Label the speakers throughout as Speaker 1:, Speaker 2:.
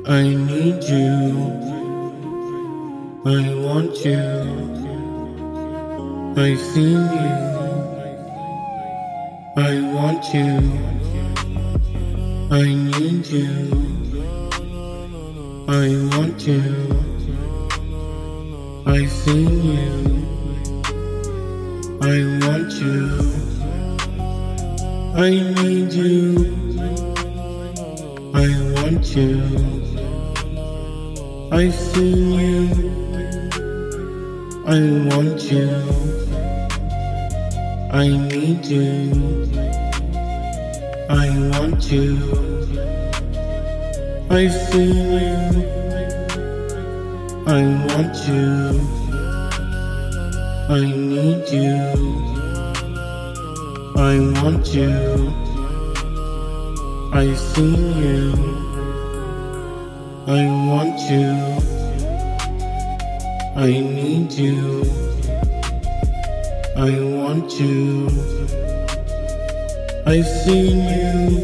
Speaker 1: I need you, I want you, I see you, I want you, I need you, I want you, I see you, I want you, I need you, I want you, I see you, I want you, I need you, I want you, I see you, I want you, I need you, I want you, I see you, I want you, I need you, I want you, I see you,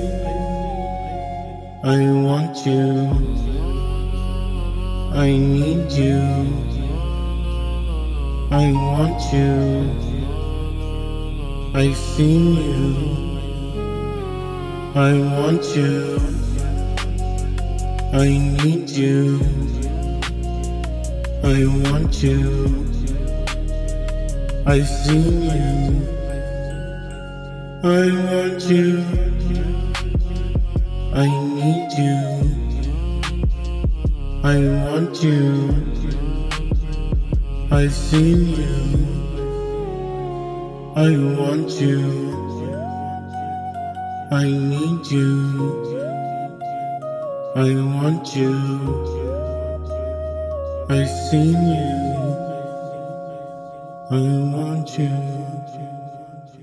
Speaker 1: I want you, I need you, I want you, I see you, I want you, I need you, I want you, I see you, I want you, I need you, I want you, I see you, I want you, I need you, I want you, I see you, I want you.